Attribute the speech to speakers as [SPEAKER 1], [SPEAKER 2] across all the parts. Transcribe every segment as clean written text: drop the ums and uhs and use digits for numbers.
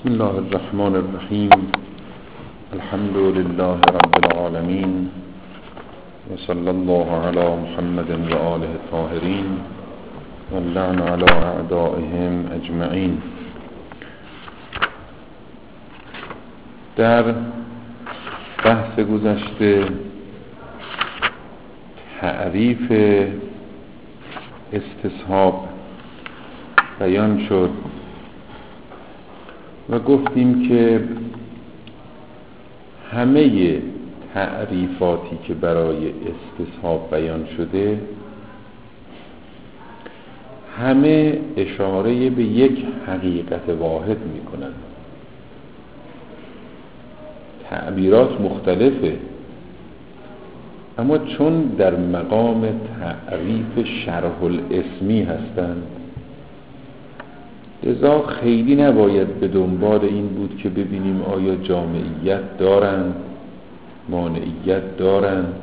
[SPEAKER 1] بسم الله الرحمن الرحیم. الحمد لله رب العالمین و صلی الله علی محمد و آله الطاهرین و اللعن علی اعدائهم اجمعین. در بحث گذشته تعریف استصحاب بیان شد و گفتیم که همه تعریفاتی که برای استصحاب بیان شده همه اشاره به یک حقیقت واحد میکنند. تعبیرات مختلفه، اما چون در مقام تعریف شرح الاسمی هستند، لذا خیلی نباید به دنبال این بود که ببینیم آیا جامعیت دارند، مانعیت دارند،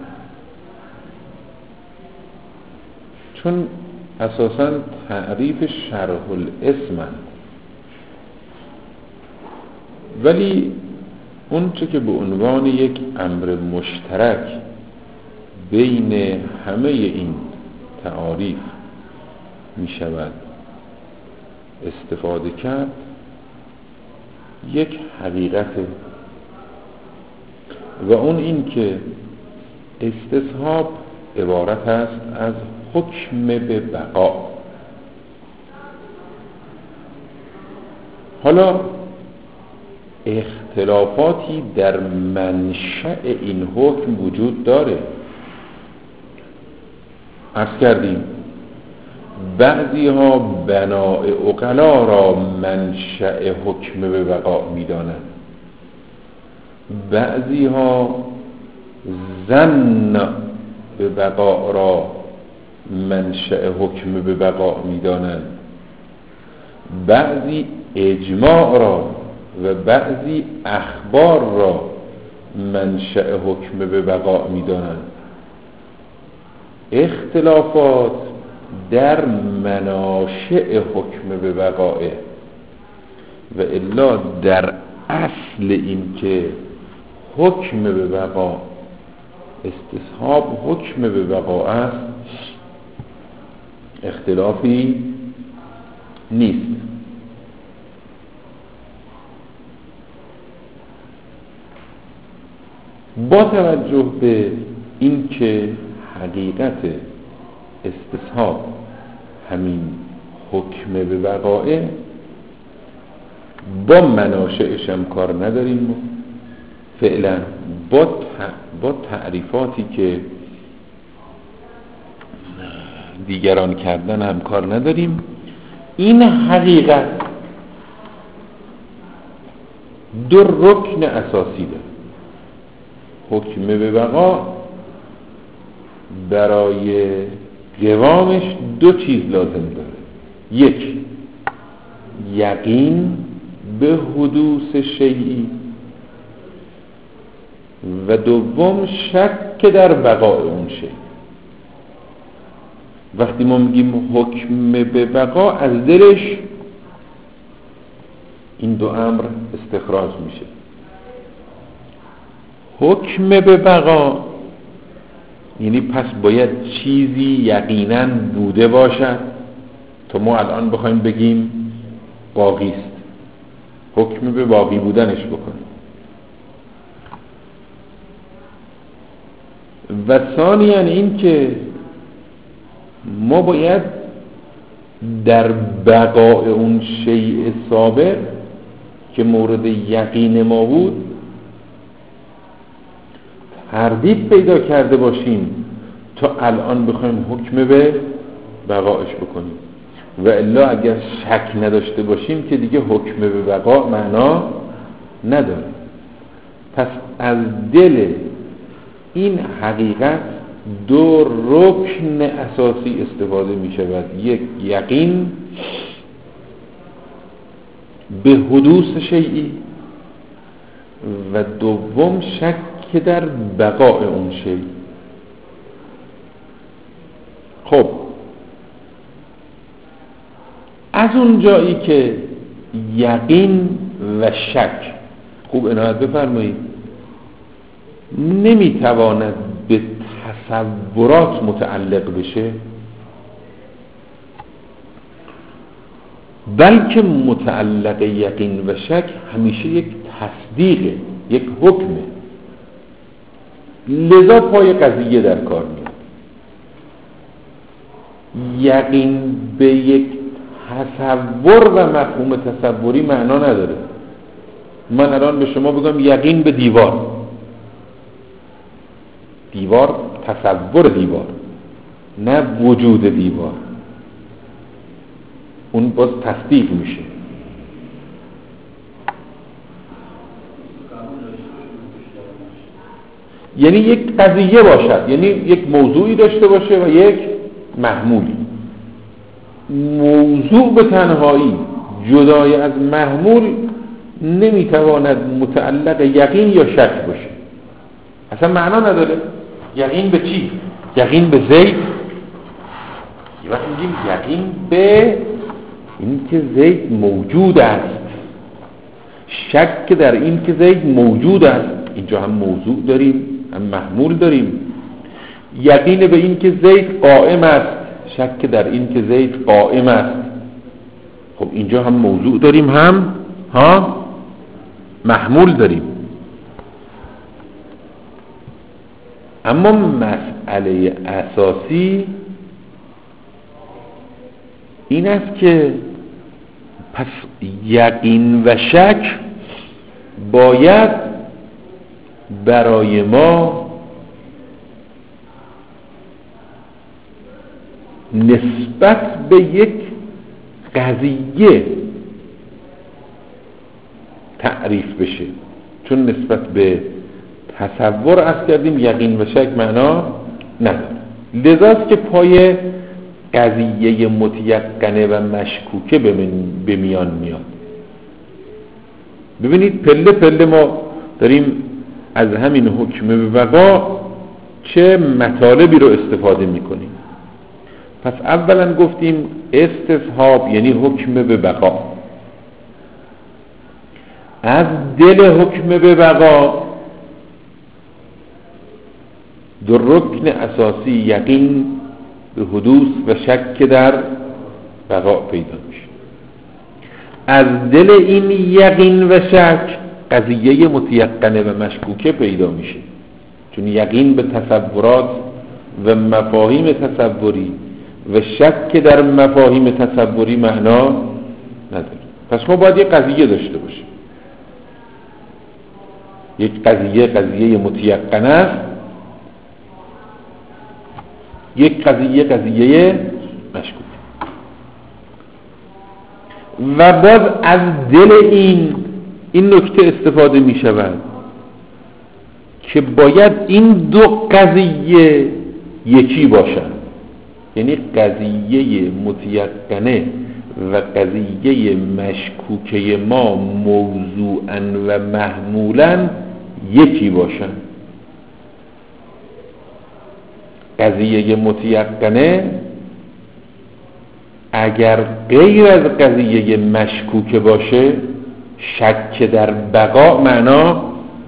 [SPEAKER 1] چون اساساً تعریف شرح الاسمند. ولی اون چه که به عنوان یک امر مشترک بین همه این تعاریف می شود استفاده کرد، یک حقیقته و اون این که استصحاب عبارت است از حکم به بقا. حالا اختلافاتی در منشأ این حکم وجود داره. عرض کردیم بعضی ها بناء عقلا را منشأ حکم به بقا می دانند، بعضی ها ظن به بقا را منشأ حکم به بقا می دانند، بعضی اجماع را و بعضی اخبار را منشأ حکم به بقا می دانند. اختلافات در مناشئ حکم به بقائه و الا در اصل این که حکم به بقا، استصحاب حکم به بقا است، اختلافی نیست. با توجه به این که حقیقت استصحاب همین حکم به بقائه، با مناشئش هم کار نداریم، فعلا با تعریفاتی که دیگران کردن هم کار نداریم. این حقیقت دو رکن اساسی داره. حکم به بقا برای قوامش دو چیز لازم داره: یک، یقین به حدوث شیئی، و دوم شک در بقای اون شیء. وقتی ما میگیم حکم به بقا، از دلش این دو امر استخراج میشه. حکم به بقا یعنی پس باید چیزی یقیناً بوده باشد تا ما الان بخوایم بگیم باقی است، حکم به باقی بودنش بکنیم. و ثانیاً این که ما باید در بقای اون شیء سابق که مورد یقین ما بود تردید پیدا کرده باشیم تا الان بخوایم حکم به بقایش بکنیم، و الا اگر شک نداشته باشیم که دیگه حکم به بقا معنا نداره. پس از دل این حقیقت دو رکن اساسی استفاده می شود: یک، یقین به حدوث شیئی، و دوم شک در بقای اون شیء. خب از اون جایی که یقین و شک. خوب عنایت بفرمایید، نمیتواند به تصورات متعلق بشه، بلکه متعلق یقین و شک همیشه یک تصدیقه، یک حکمه، لذا پای قضیه در کار میاد. یقین به یک تصور و مفهوم تصوری معنا نداره. من الان به شما بگم یقین به دیوار، دیوار تصور دیوار، نه وجود دیوار، اون باز تصدیق میشه. یعنی یک قضیه باشد، یعنی یک موضوعی داشته باشه و یک محمولی. موضوع به تنهایی جدای از محمول نمیتواند متعلق یقین یا شک باشه، اصلا معنا نداره. یقین به چی؟ یقین به زید. یه وقت میگیم یقین به این که زید موجود است، شک در این که زید موجود است. اینجا هم موضوع داریم هم محمول داریم. یقین به این که زید قائم است، شک در این که زید قائم است. خب اینجا هم موضوع داریم هم محمول داریم. اما مسئله اساسی این است که پس یقین و شک باید برای ما نسبت به یک قضیه تعریف بشه، چون نسبت به تصور از کردیم یقین و شک معنا نداره. لذاست که پای قضیه متیقنه و مشکوکه به میان میاد. ببینید پله پله ما داریم از همین حکم به بقا چه مطالبی رو استفاده میکنیم. پس اولا گفتیم استصحاب یعنی حکم به بقا. از دل حکم به بقا دو رکن اساسی یقین به حدوث و شک در بقا پیدا میشه. از دل این یقین و شک قضیه متیقنه و مشکوکه پیدا میشه، چون یقین به تصورات و مفاهیم تصوری و شک در مفاهیم تصوری معنا نداره. پس ما باید یک قضیه داشته باشیم، یک قضیه متیقنه است، یک قضیه مشکوک. و باز از دل این نکته استفاده می شود که باید این دو قضیه یکی باشند، یعنی قضیه متیقنه و قضیه مشکوکه ما موضوعاً و محمولاً یکی باشند. قضیه متیقنه اگر غیر از قضیه مشکوکه باشه شک در بقا معنا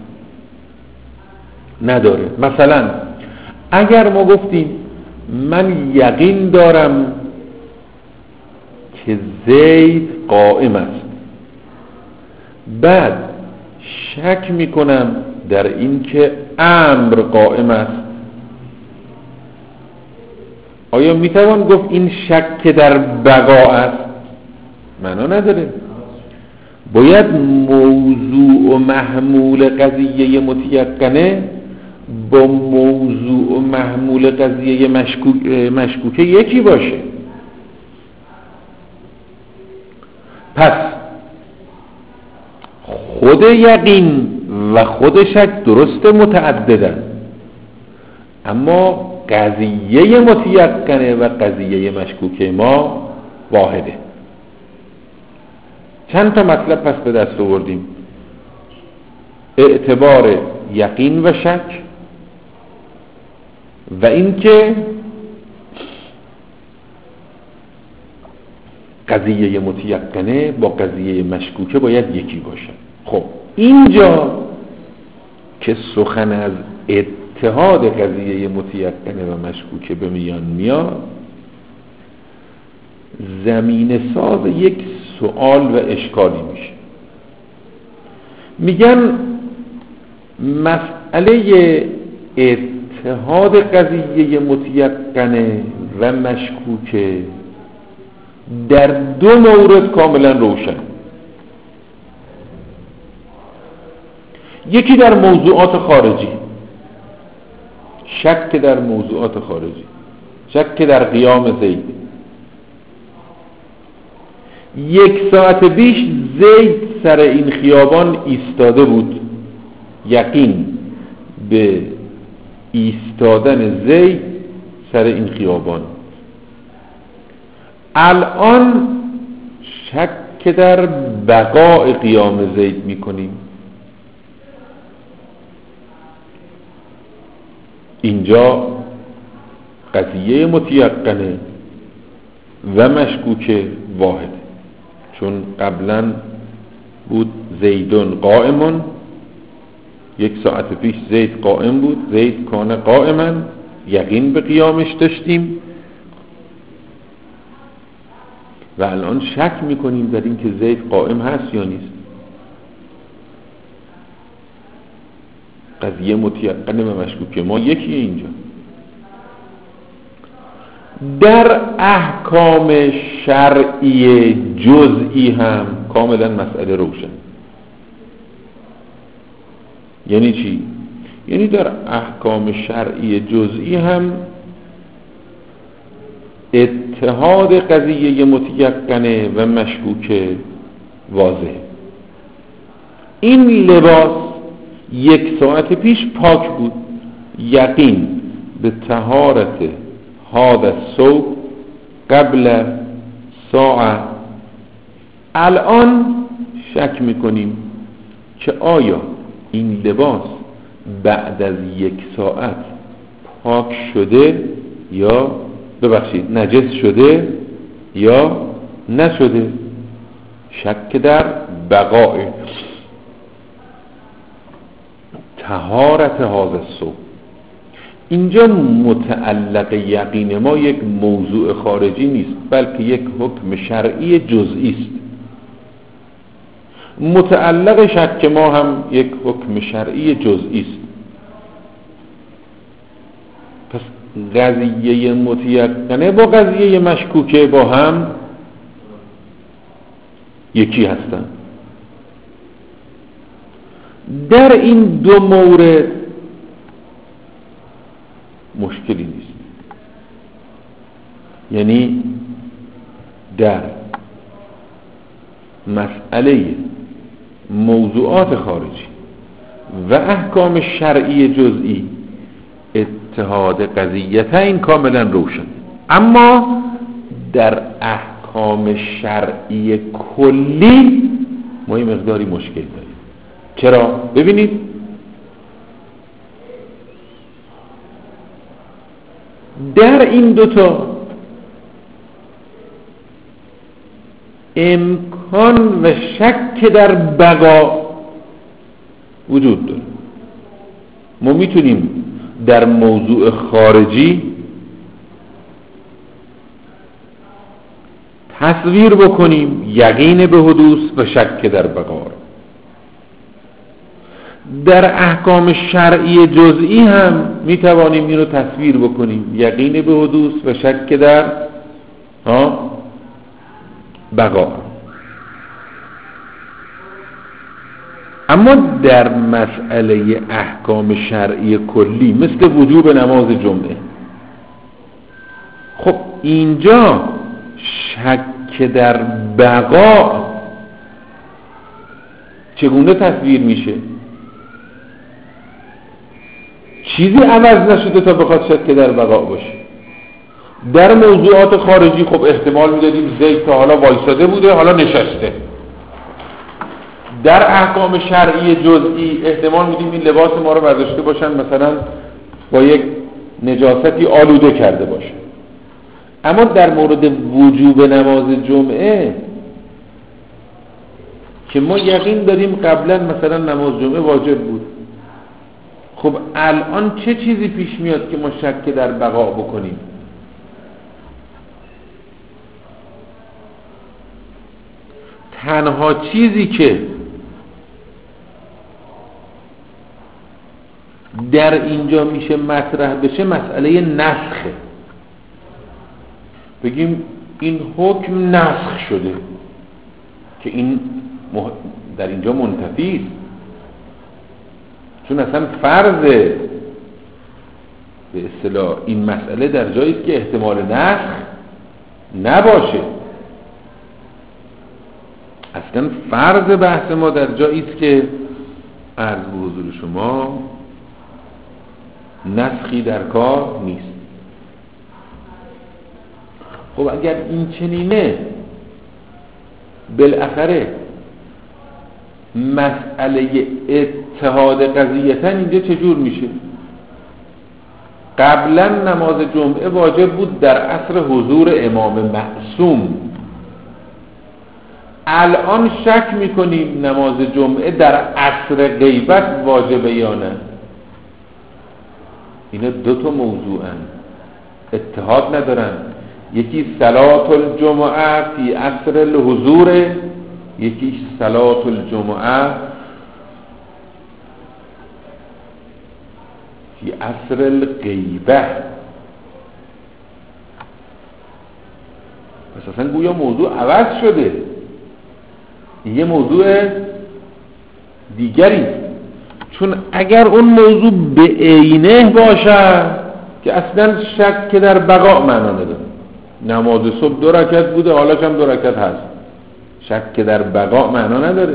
[SPEAKER 1] نداره. مثلا اگر ما گفتیم من یقین دارم که زید قائم است، بعد شک میکنم در این که امر قائم است، آیا میتوان گفت این شک در بقا است؟ معنا نداره. باید موضوع و محمول قضیه متیقنه با موضوع و محمول قضیه مشکوکه یکی باشه. پس خود یقین و خود شک درست متعددن، اما قضیه متیقنه و قضیه مشکوکه ما واحده. چند تا مطلب پس به دست آوردیم: اعتبار یقین و شک و اینکه قضیه متیقنه با قضیه مشکوکه باید یکی باشه. خب اینجا که سخن از اتحاد قضیه متیقنه و مشکوکه به میان میاد، زمینه ساز یک سوال و اشکالی میشه. میگن مسئله اتحاد قضیه متیقنه و مشکوکه در دو مورد کاملا روشن. یکی در موضوعات خارجی، شک در موضوعات خارجی، شک در قیام زید. 1 ساعت پیش زید سر این خیابان ایستاده بود، یقین به ایستادن زید سر این خیابان. الان شک در بقاء قیام زید میکنیم. اینجا قضیه متیقنه و مشکوکه واحد، چون قبلا بود زیدون قائمون، 1 ساعت پیش زید قائم بود، زید کان قائما، یقین به قیامش داشتیم و الان شک میکنیم در این که زید قائم هست یا نیست. قضیه متیقنه و مشکوکه ما یکیه. اینجا در احکام شرعی جزئی هم کاملا مسئله روشن. یعنی چی؟ یعنی در احکام شرعی جزئی هم اتحاد قضیه متیقنه و مشکوکه واضحه. این لباس 1 ساعت پیش پاک بود، یقین به طهارت هذا الثوب قبل ساعه. الان شک میکنیم که آیا این لباس بعد از 1 ساعت پاک شده یا نجس شده یا نشده. شک در بقاء طهارت هذا الثوب. اینجا متعلق یقین ما یک موضوع خارجی نیست، بلکه یک حکم شرعی جزئی است. متعلق شک ما هم یک حکم شرعی جزئی است. پس قضیه متیقنه با قضیه مشکوکه با هم یکی هستند. در این دو مورد مشکلی نیست. یعنی در مسئله موضوعات خارجی و احکام شرعی جزئی اتحاد قضیتین کاملا روشن، اما در احکام شرعی کلی ما یه مقداری مشکل داریم. چرا؟ ببینید در این دوتا امکان و شک در بقا وجود داره. ما میتونیم در موضوع خارجی تصویر بکنیم یقین به حدوث و شک در بقا. در احکام شرعی جزئی هم میتوانیم این رو تصویر بکنیم یقین به حدوث و شک در بقا. اما در مسئله احکام شرعی کلی مثل وجوب نماز جمعه، خب اینجا شک در بقا چگونه تصویر میشه؟ چیزی عوض نشده تا بخواد شک در بقا باشه. در موضوعات خارجی خب احتمال میدادیم زید تا حالا وایساده بوده حالا نشسته. در احکام شرعی جزئی احتمال میدیم این لباس ما رو برداشته باشن مثلا با یک نجاستی آلوده کرده باشه. اما در مورد وجوب نماز جمعه که ما یقین داریم قبلا مثلا نماز جمعه واجب بود، خب الان چه چیزی پیش میاد که ما شک در بقا بکنیم؟ تنها چیزی که در اینجا میشه مطرح بشه مسئله نسخه. بگیم این حکم نسخ شده که این در اینجا منتفی است، چون اصلا فرض به اصطلاح این مسئله در جایی است که احتمال نسخ نباشه. اصلا فرض بحث ما در جایی است که عرض به حضور شما نسخی در کار نیست. خب اگر این چنینه، بالاخره مسئله اتحاد قضیتا اینجا چجور میشه؟ قبلا نماز جمعه واجب بود در عصر حضور امام معصوم، الان شک میکنیم نماز جمعه در عصر غیبت واجبه یا نه. اینا دو تا موضوعن، اتحاد ندارن. یکی صلات الجمعه فی عصر الحضور، یکی صلات الجمعه فی عصر الغیبه. پس اصلا گویا موضوع عوض شده، یه موضوع دیگری. چون اگر اون موضوع به عینه باشه که اصلا شک در بقا معنا نداره. نماز صبح 2 رکعت بوده، حالاش هم 2 رکعت هست، شک در بقا معنا نداره.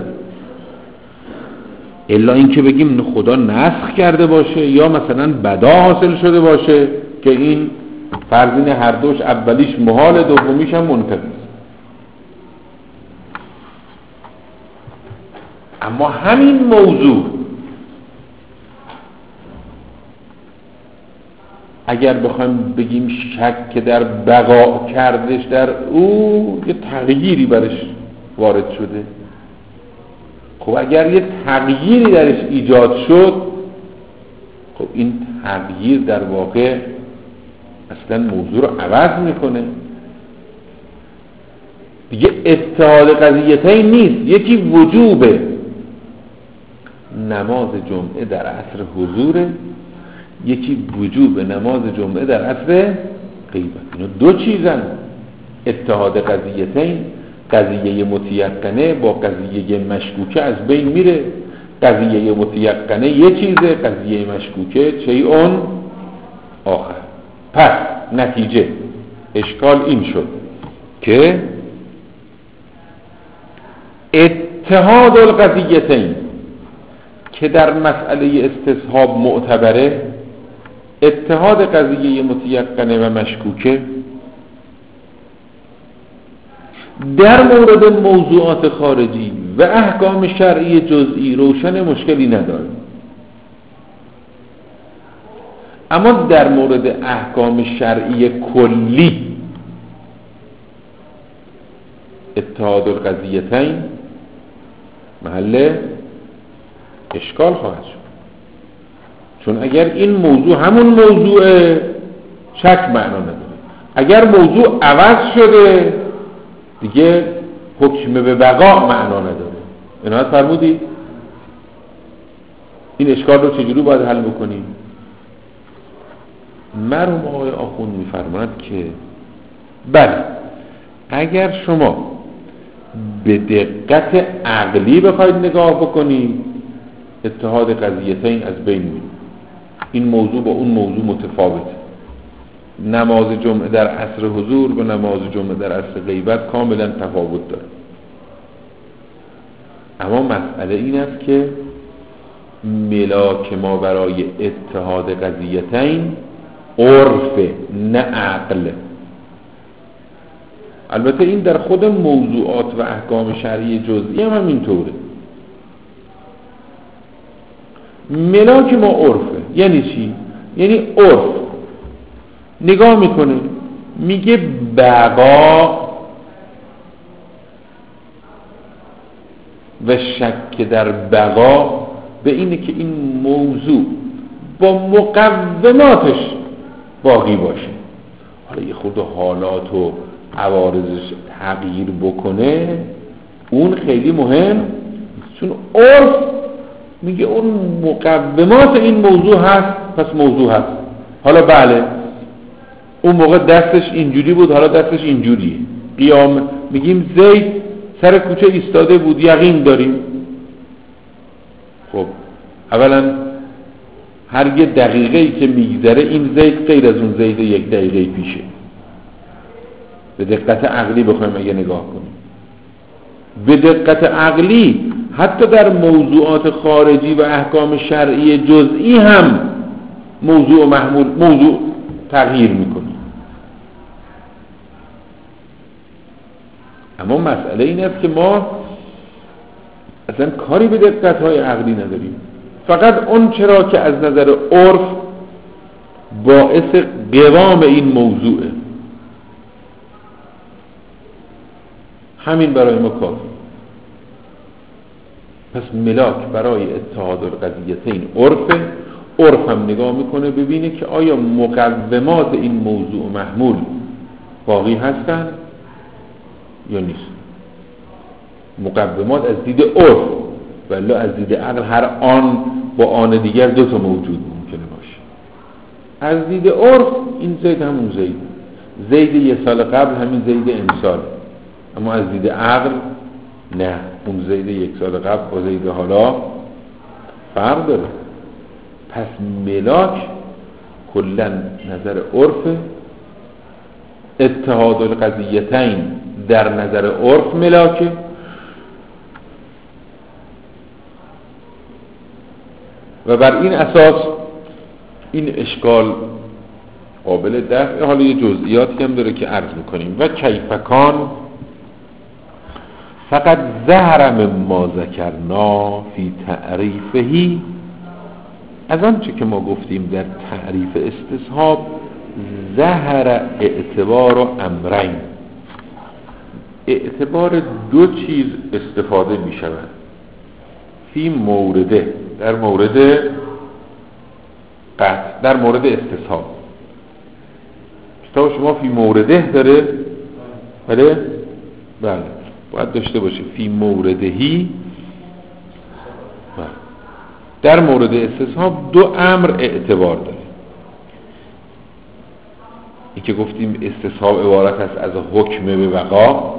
[SPEAKER 1] الا اینکه بگیم خدا نسخ کرده باشه یا مثلا بدا حاصل شده باشه که این فرضین هر دوش، اولیش محال، دومیش هم منتفی. اما همین موضوع اگر بخوایم بگیم شک در بقا کردش در او، یه تغییری برش وارد شده. خب اگر یه تغییری درش ایجاد شد، خب این تغییر در واقع اصلا موضوع رو عوض میکنه دیگه. اتحاد قضیتین نیست، یکی وجوب نماز جمعه در عصر حضوره، یکی وجوب نماز جمعه در عصر غیبت. اینا دو چیزن. اتحاد قضیتین، قضیه متیقنه با قضیه مشکوکه از بین میره. قضیه متیقنه یه چیزه، قضیه مشکوکه شیء آخر. پس نتیجه اشکال این شد که اتحاد القضیتین که در مسئله استصحاب معتبره، اتحاد قضیه متیقنه و مشکوکه در مورد موضوعات خارجی و احکام شرعی جزئی روشن، مشکلی نداره. اما در مورد احکام شرعی کلی اتحاد القضیتین محل اشکال خواهد شد. چون اگر این موضوع همون موضوع، شک معنا نداره. اگر موضوع عوض شده دیگه حکم به بقا معنا نداره. عنایت فرمودید؟ این اشکال رو چجوری باید حل بکنیم؟ مرحوم آقای آخوند میفرماند که بله، اگر شما به دقت عقلی بخواید نگاه بکنید، اتحاد قضیتین از بین میره. این موضوع با اون موضوع متفاوته. نماز جمعه در عصر حضور و نماز جمعه در عصر غیبت کاملا تفاوت داره. اما مسئله این است که ملاک ما برای اتحاد قضیتین عرف، نه عقل. البته این در خود موضوعات و احکام شرعی جزئی هم همینطوره. ملاک ما عرفه. یعنی چی؟ یعنی عرف نگاه میکنه میگه بقا و شک در بقا به اینه که این موضوع با مقوماتش باقی باشه. حالا یه خود حالات و عوارضش تغییر بکنه اون خیلی مهم، چون عرف میگه اون مقومات این موضوع هست پس موضوع هست. حالا بله اون موقع دستش اینجوری بود حالا دستش اینجوریه. قیام میگیم زید سر کوچه ایستاده بود یقین داریم. خب اولا هر یه دقیقه‌ای که میگذره این زید غیر از اون زید یک دقیقه پیشه. به دقت عقلی بخوایم اگه نگاه کنیم، به دقت عقلی حتی در موضوعات خارجی و احکام شرعی جزئی هم موضوع محمول موضوع تغییر میکنه. اما مسئله این است که ما اصلا کاری به دقت‌های عقلی نداریم، فقط اون چرا که از نظر عرف باعث قوام این موضوعه همین برای ما کافی. پس ملاک برای اتحاد القضیتین عرفه. عرف هم نگاه میکنه ببینه که آیا مقومات این موضوع محمول باقی هستن یا نیست. مقومات از دید عرف، ولی از دید عقل هر آن با آن دیگر دو تا موجود ممکنه باشه. از دید عرف این زید همون زید یه سال قبل همین زید امسال، اما از دید عقل نه، اون زید یک سال قبل با زید حالا فرق داره. پس ملاک کلا نظر عرف، اتحاد القضیتین در نظر عرف ملاکه، و بر این اساس این اشکال قابل دفع. حالا یه جزئیاتی هم داره که عرض میکنیم. و کیفکان فقط ظهر ما ذکرنا فی تعریفهی، از آنچه که ما گفتیم در تعریف استصحاب ظهر اعتبار و امرین، اعتبار دو چیز استفاده می شود فی مورده، در مورد قطع، در مورد استصحاب. کتاب شما فی مورده داره؟ بله؟ بله باید داشته باشه فی موردهی. در مورد استصحاب دو امر اعتبار داره. این که گفتیم استصحاب عبارت است از حکم به بقا،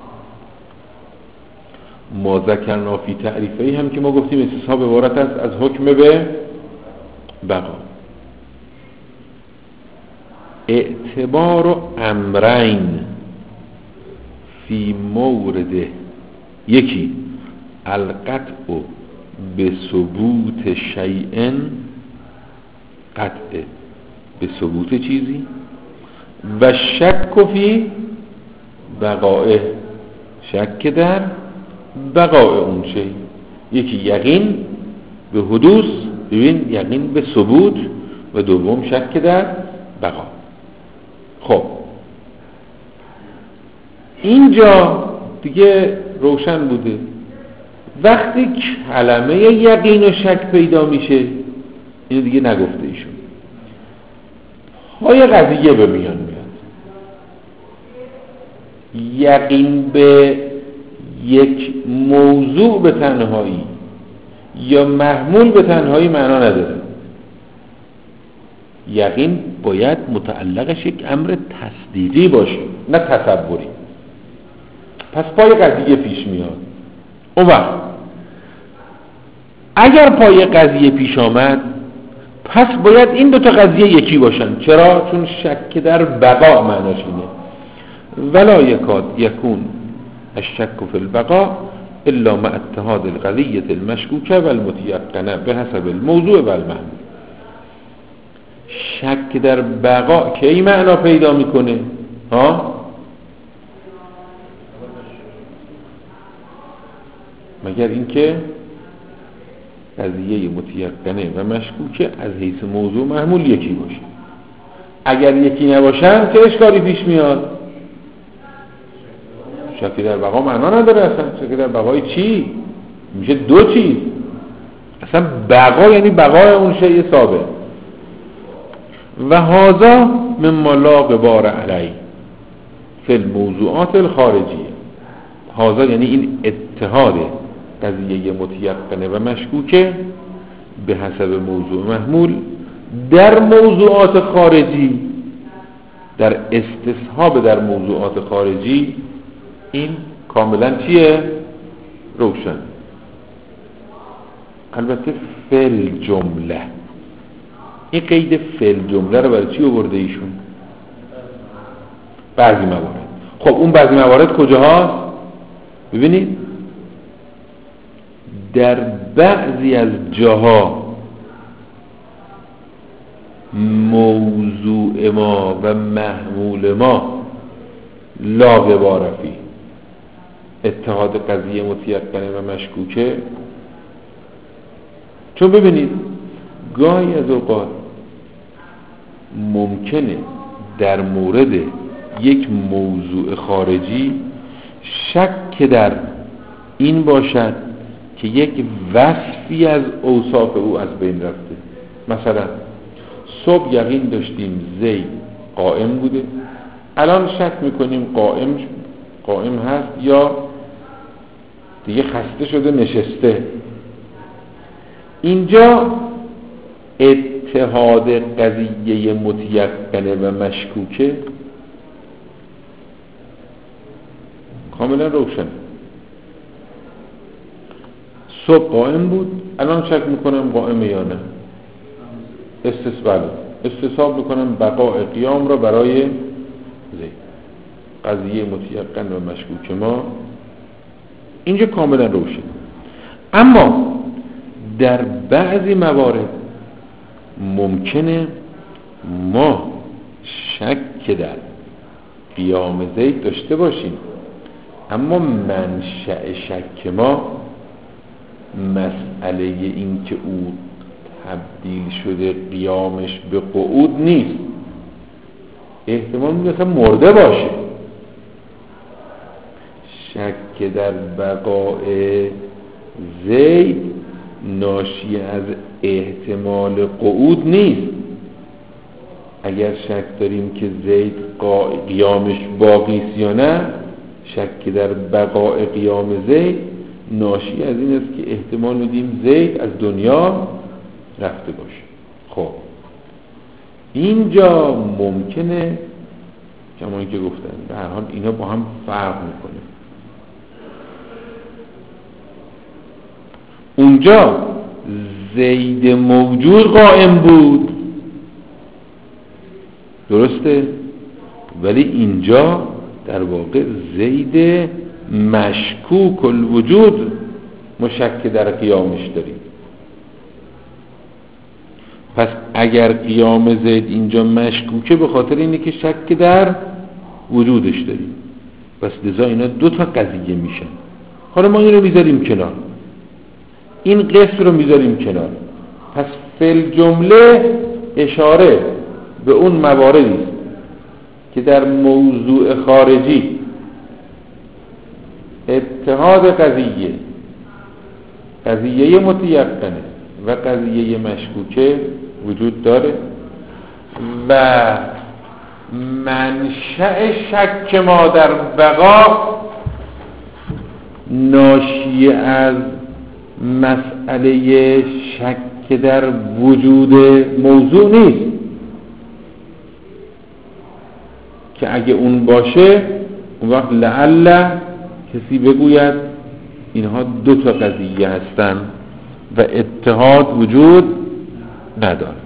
[SPEAKER 1] ما ذکرنا فی تعریفه‌ای هم که ما گفتیم استصحاب عبارت است از حکم به بقا. اعتبار و امرین فی مورد، یکی القطع به ثبوت شیئن، قطع به ثبوت چیزی، و شک فی بقائه، شک در بقاء اون شی. یکی یقین به حدوث، ببین یقین به ثبوت، و دوم شک در بقا. خب اینجا دیگه روشن بوده. وقتی کلمه یقین و شک پیدا میشه، اینو دیگه نگفته ایشون، های قضیه به میان میاد. یقین به یک موضوع به تنهایی یا محمول به تنهایی معنا نداره. یقین باید متعلقش یک امر تصدیقی باشه نه تصوری. پس پای قضیه پیش میاد. اون وقت اگر پای قضیه پیش آمد پس باید این دو تا قضیه یکی باشن. چرا؟ چون شک در بقا معناش اینه. ولا یکاد یکون الشک فی البقاء الا مع اتحاد القضیة المشکوکه و المتیقنه به حسب الموضوع و المحمول. شک در بقا کی معنا پیدا میکنه؟ مگر اینکه قضیه متیقنه و مشکوکه از حیث موضوع محمول یکی باشه. اگر یکی نباشن چه اشکالی پیش میاد؟ شکی در بقا معنا نداره اصلا. شکی در بقای چی؟ میشه دو چیز. اصلا بقا یعنی بقای اون شیء ثابت. و هذا مما لا غبار علیه فی الموضوعات الخارجیه. هذا یعنی این اتحاد قضیه متیقنه و مشکوکه به حسب موضوع محمول در موضوعات خارجی، در استصحاب در موضوعات خارجی، این کاملا چیه؟ روشن. البته فل جمله، این قید فل جمله رو برای چی آورده ایشون؟ بعضی موارد. خب اون بعضی موارد کجا هست؟ ببینید در بعضی از جاها موضوع ما و محمول ما لا غبار فیه، اتحاد قضیه متیقنه و مشکوکه. چون ببینید گاهی از اوقات ممکنه در مورد یک موضوع خارجی شک در این باشد که یک وصفی از اوصاف او از بین رفته. مثلا صبح یقین داشتیم زید قائم بوده، الان شک میکنیم قائم هست یا دیگه خسته شده نشسته. اینجا اتحاد قضیه متیقنه و مشکوکه کاملا روشن. صبح قائم بود، الان شک میکنم قائمه یا نه. استصحاب میکنم بقاء قیام را برای زید. قضیه متیقن و مشکوک ما اینجا کاملا روشن. اما در بعضی موارد ممکنه ما شک در قیام زید داشته باشیم، اما منشأ شک ما مسئله این که او تبدیل شده قیامش به قعود نیست. احتمال میده اصلا مرده باشه. شک در بقاء زید ناشی از احتمال قعود نیست. اگر شک داریم که زید قیامش باقی است یا نه، شک در بقاء قیام زید ناشی از این است که احتمال میدیم زید از دنیا رفته باشه. خب اینجا ممکنه کما که گفتن به هر حال اینا با هم فرق میکنه. اونجا زید موجود قائم بود، درسته، ولی اینجا در واقع زید مشکوک الوجود مشک در قیامش داریم. پس اگر قیام زید اینجا مشکوکه به خاطر اینه که شک در وجودش داریم، پس لذا اینا دو تا قضیه میشن. حالا ما این رو میذاریم کنار، این قسم رو میذاریم کنار. پس فل جمله اشاره به اون مواردی است که در موضوع خارجی اتحاد قضیه متیقنه و قضیه مشکوکه وجود داره و منشأ شک ما در بقا ناشی از مسئله شک در وجود موضوع نیست که اگه اون باشه اون وقت لعل کسی بگوید اینها دو تا قضیه هستن و اتحاد وجود نداره.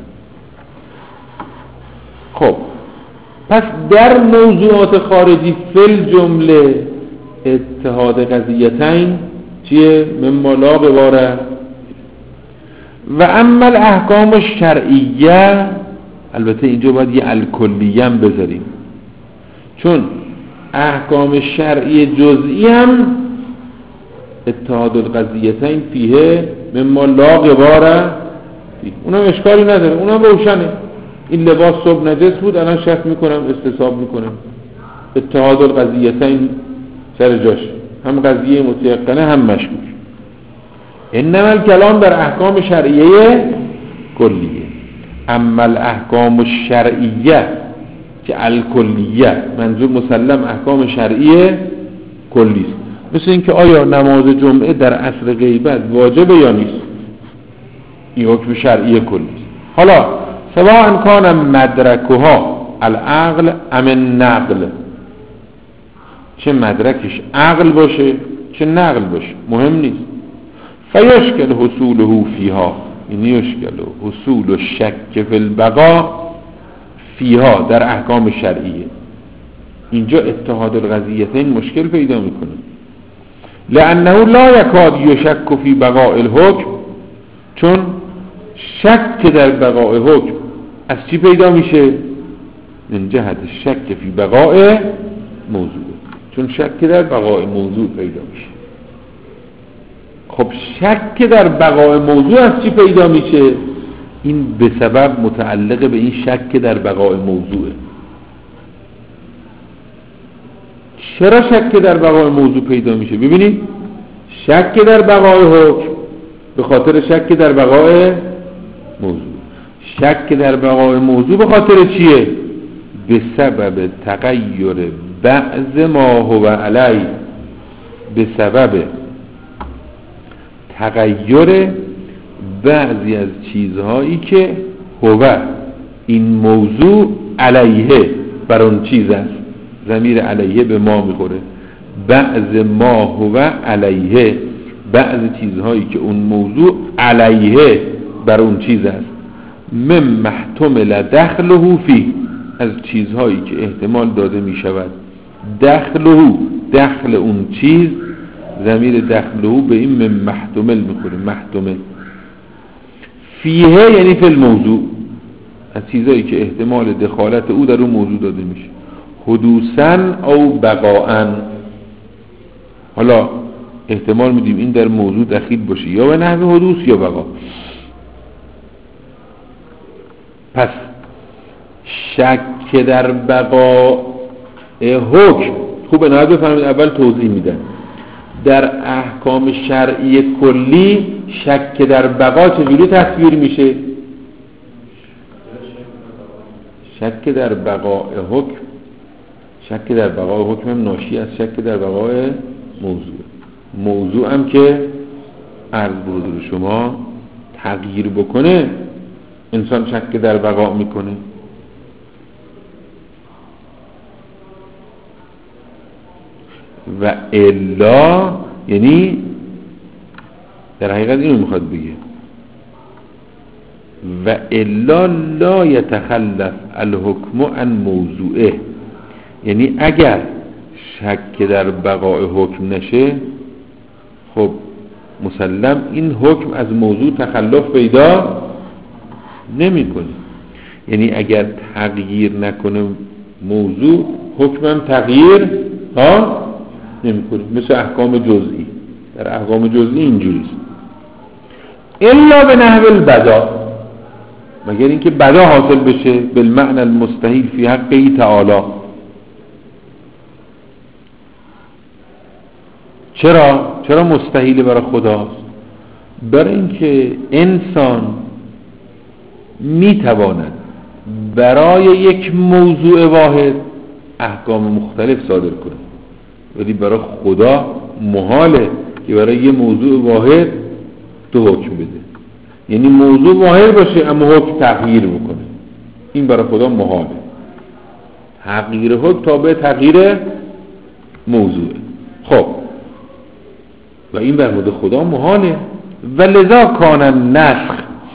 [SPEAKER 1] خب پس در موضوعات خارجی فل جمله اتحاد قضیتین چیه؟ مما لا غبار. و اما الاحکام الشرعیه، البته اینجا باید یه الکلیه هم بذاریم، چون احکام شرعی جزئی هم اتحاد القضیتین فیه مما لا غبار فیه، اونم اشکالی نداره، اونم روشنه. این لباس صبح نجس بود، الان شک میکنم استصحاب میکنم. اتحاد القضیتین سر جاش، هم قضیه متیقنه هم مشکوک. انما الکلام در احکام شرعیه کلیه. اما الاحکام الشرعیه که الکلیه، منظور مسلم احکام شرعیه کلی است. مثل اینکه آیا نماز جمعه در عصر غیبت واجبه یا نیست، این حکم شرعی کلی است. حالا سواء کان مدرکها العقل ام النقل، چه مدرکش عقل باشه چه نقل باشه مهم نیست. فیشکل حصوله فیها، این یشکل حصول الشک فی البقاء فیها در احکام شرعیه. اینجا اتحاد القضیتین مشکل پیدا میکنه، لانه لا یکاد یشک فی بقاء الحکم، چون شک در بقاء حکم از چی پیدا میشه؟ من جهت شک فی بقاء موضوع، چون شک در بقاء موضوع پیدا میشه. خب شک در بقاء موضوع از چی پیدا میشه؟ این به سبب متعلق به این شک در بقاء موضوعه. چرا شک در بقاء موضوع پیدا میشه؟ ببینید، شک در بقاء حکم به خاطر شک در بقاء موضوع. شک در بقاء موضوع به خاطر چیه؟ به سبب تغییر بعض ما هو علی، به سبب تغییر بعضی از چیزهایی که هو این موضوع علیه بر اون چیز است. ضمیر علیه به ما میخوره. بعض ما هو علیه، بعض چیزهایی که اون موضوع علیه بر اون چیز است. من محتمل دخله فی، از چیزهایی که احتمال داده می شود دخله، دخل اون چیز، ضمیر دخله به این من محتمل میخوره. محتمل فیه یعنی فی الموضوع، از چیزهایی که احتمال دخالت او در اون موضوع داده میشه، حدوثاً او بقاءً. حالا احتمال میدیم این در موضوع دخیل باشه یا به نحو حدوث یا بقا. پس شک در بقاء حکم، خوب عنایت بفرمایید اول توضیح میدن. در احکام شرعی کلی شک در بقا چجوری تصویر میشه؟ شک در بقاء حکم، شک در بقاء حکم هم ناشی از شک در بقاء موضوع هم که عرض به حضور شما تغییر بکنه انسان شک در بقاء میکنه. و الا یعنی در حقیقت اینو میخواد بگه، و الا لا یتخلف الحکم عن موضوعه، یعنی اگر شک در بقاء حکم نشه، خب مسلم این حکم از موضوع تخلف پیدا نمیکنه. یعنی اگر تغییر نکنه موضوع، حکمم تغییر نمیکنه. مثل احکام جزئی، در احکام جزئی اینجوریست. الا به نحو البدا، مگر اینکه بدا حاصل بشه بالمعنى المستحیل فی حقه تعالی. چرا مستحیل برای خداست؟ برای اینکه انسان میتواند برای یک موضوع واحد احکام مختلف صادر کنه، ولی برای خدا محاله که برای یه موضوع واحد تو حکم بده. یعنی موضوع واحد باشه اما حکم تغییر بکنه، این برای خدا محاله. تغییر حکم تابع تغییر موضوع. خب و این بر مورد خدا محاله. و لذا کان النسخ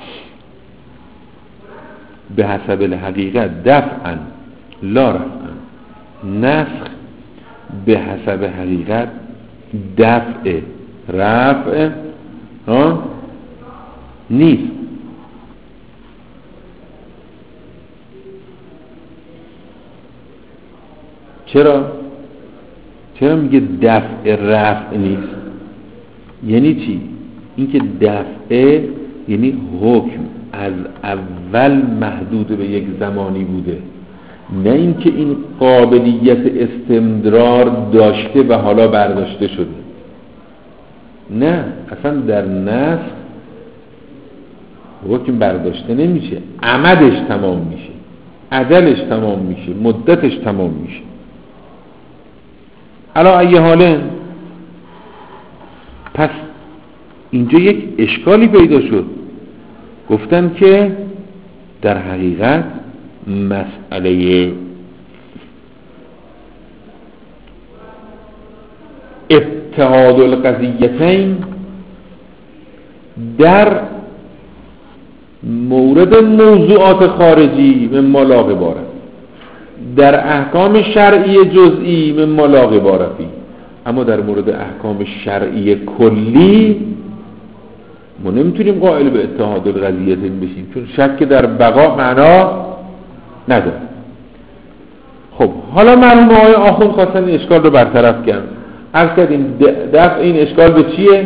[SPEAKER 1] به حسب الحقیقت دفعا لا رفعا، نسخ به حسب حقیقت دفع رفع نیست. چرا میگه دفع رفع نیست؟ یعنی چی؟ اینکه دفع یعنی حکم از اول محدود به یک زمانی بوده، نه اینکه این قابلیت استمرار داشته و حالا برداشته شده. نه، اصلا در نسخ حکم برداشته نمیشه، عمدش تمام میشه، اجلش تمام میشه، مدتش تمام میشه. علا ای حاله، پس اینجا یک اشکالی پیدا شد. گفتن که در حقیقت مسئله اتحاد القضیتین در مورد موضوعات خارجی مما لا غبار، در احکام شرعی جزئی مما لا غبار فیه، اما در مورد احکام شرعی کلی ما نمیتونیم قائل به اتحاد القضیتین بشیم، چون شک در بقا معنا نداره. خب حالا مرحوم آقای آخوند خواستن این اشکال رو برطرف کردن. عرض کردیم دفع این اشکال به چیه؟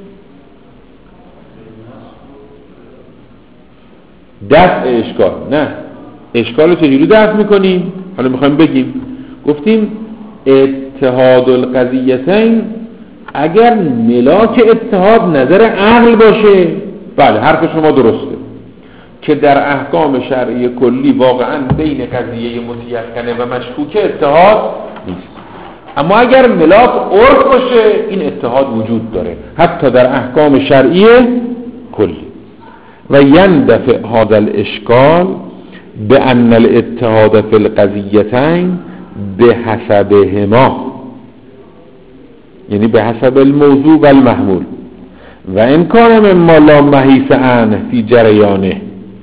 [SPEAKER 1] دفع اشکال. نه، اشکال رو چجوری دفع میکنیم؟ حالا میخوایم بگیم. گفتیم اتحاد القضیتین اگر ملاک اتحاد نظر عقل باشه، بله حرف شما درسته که در احکام شرعی کلی واقعا بین قضیه متیقنه و مشکوک اتحاد نیست، اما اگر ملاک عرف باشه این اتحاد وجود داره حتی در احکام شرعی کلی. و یندفع هذا الاشکال بان الاتحاد فی القضیتین بحسبهما، یعنی به حسب الموضوع و المحمول، و ان کان مما لا محیص عنه فی جریانه،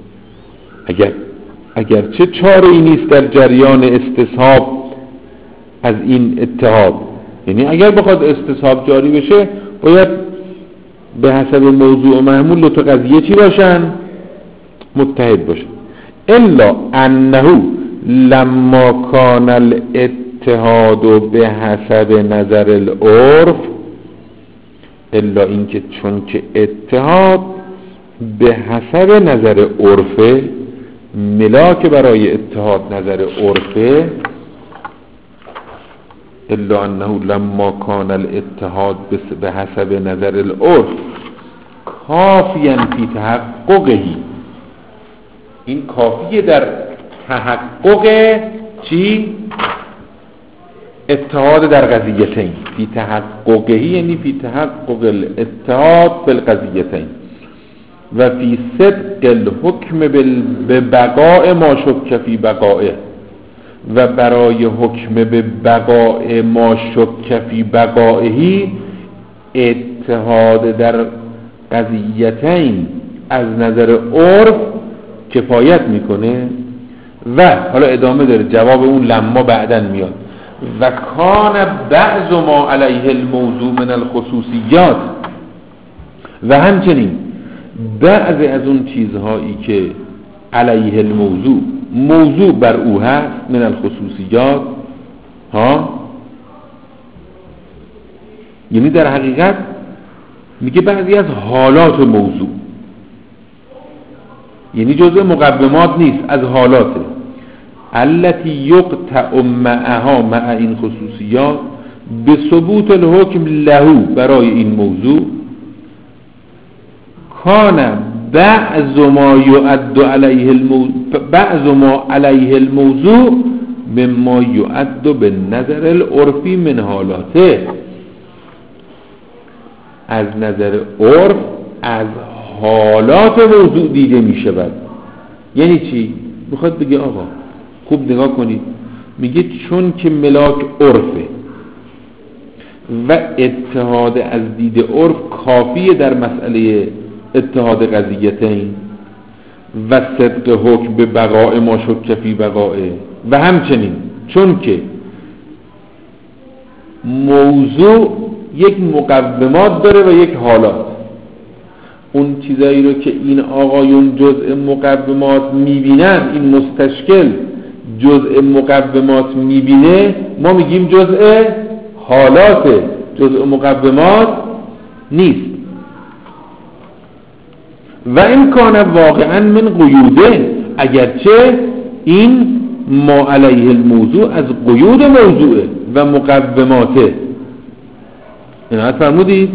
[SPEAKER 1] اگر چه چاره ای نیست در جریان استصحاب از این اتحاد، یعنی اگر بخواد استصحاب جاری بشه باید به حسب موضوع و محمول دو تا قضیه چی باشن؟ متحد باشن. الا انه لما کان الاتحاد به حسب نظر العرف، الا اینکه چون که اتحاد به حسب نظر عرفه، ملاک برای اتحاد نظر عرفه، الا انه لما کان الاتحاد به حسب نظر العرف کافیا فی تحققهی، این کافیه در تحقق چی؟ اتحاد در قضیتین. فی تحققهی یعنی فی تحقق الاتحاد بالقضیتین و فی صدق الحکم ببقاء ما شک فی بقائه، و برای حکم به بقاء ما شک فی بقائهی اتحاد در قضیتین از نظر عرف کفایت میکنه. و حالا ادامه داره، جواب اون لما بعدن میاد. و کان بعض ما علیه الموضوع من الخصوصیات، و همچنین بعض از اون چیزهایی که علیه الموضوع، موضوع بر او هست، من الخصوصیات ها، یعنی در حقیقت میگه بعضی از حالات موضوع، یعنی جزء مقومات نیست، از حالاته. التي یقطع معها مع این خصوصیات به ثبوت الحکم له، برای این موضوع کان بعض ما یعد علیه الموضوع، بعض ما علیه الموضوع مما یعد به نظر العرفی من حالاته، از نظر عرف از حالات موضوع دیده می شود. یعنی چی؟ میخواد بگه آقا خوب نگاه کنید، میگه چون که ملاک عرفه و اتحاد از دید عرف کافیه در مسئله اتحاد قضیتین و صدق حکم به بقاء ما شک فی بقائه، و همچنین چون که موضوع یک مقومات داره و یک حالات، اون چیزایی رو که این آقایون جزء مقومات میبینن، این مستشکل جزء مقومات میبینه، ما میگیم جزء حالاته، جزء مقومات نیست. و این کان واقعا من قیوده، اگرچه این ما علیه الموضوع از قیود موضوعه و مقوماته. اینا فرمودید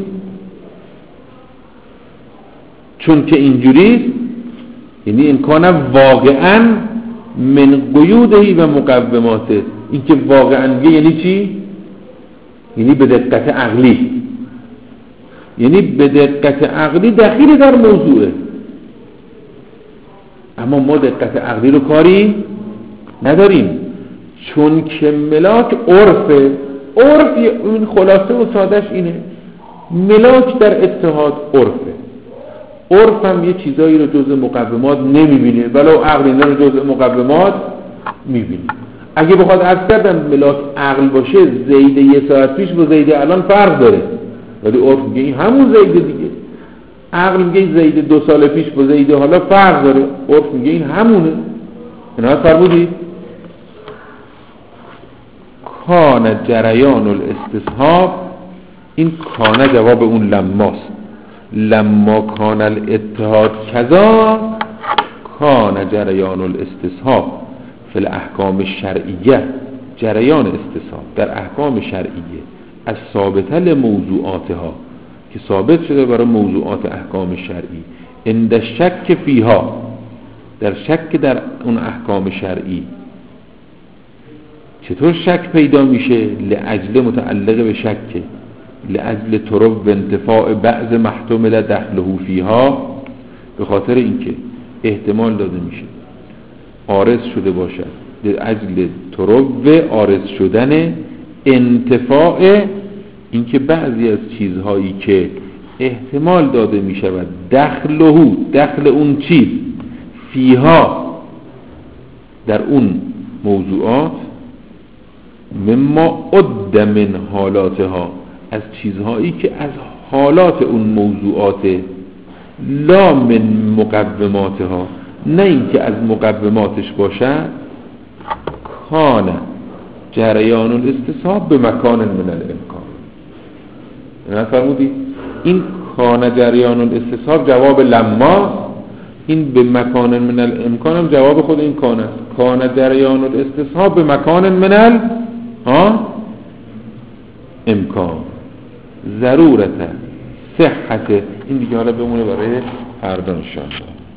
[SPEAKER 1] چون که اینجوریست، یعنی امکان واقعا من قیودهی و مقوماته. این که واقعا یعنی چی؟ یعنی به دقت عقلی، یعنی به دقت عقلی دخیل در موضوعه، اما ما دقت عقلی رو کاری نداریم، چون که ملاک عرفه. عرف این خلاصه و سادش اینه، ملاک در اتحاد عرفه. عرف هم یه چیزایی رو جزء مقومات نمیبینه، ولو عقل اینا رو جزء مقومات میبینه. اگه بخواد عرض کردم ملاک عقل باشه، زید یه ساعت پیش با زید الان فرق داره، ولی عرف میگه این همون زید دیگه. عقل میگه زید 2 سال پیش با زید حالا فرق داره، عرف میگه این همونه. اینا فرمودید کان جریان الاستصحاب، این کان جواب اون لماست. لما کان الاتحاد کذا کان جریان الاستصحاب فی الاحکام الشرعیه. جریان استصحاب در احکام شرعیه از ثابته لموضوعاتها، که ثابت شده برای موضوعات احکام شرعی، عند شک فیها، در شک در اون احکام شرعی. چطور شک پیدا میشه؟ لعجل متعلق به شکه، لعجل طرق و انتفاع بعض محتمل دخله فیها، به خاطر اینکه احتمال داده میشه عارض شده باشد، لعجل طرق و عارض شدن انتفاع، اینکه بعضی از چیزهایی که احتمال داده میشود دخل اون چیز فیها در اون موضوعات، مما عد من حالاتها، از چیزهایی که از حالات اون موضوعات، لا من مقوماتها، نه اینکه از مقوماتش باشد، کان جریان الاستصحاب به مکان من الامکان. نه فرمودی این کان جریان الاستصحاب جواب لما، این به مکان من الامکان هم جواب خود این کان است. کان جریان الاستصحاب به مکان من امکان، ضرورت صحت. این دیگه حالا بمونه برای فردا ان شاء الله.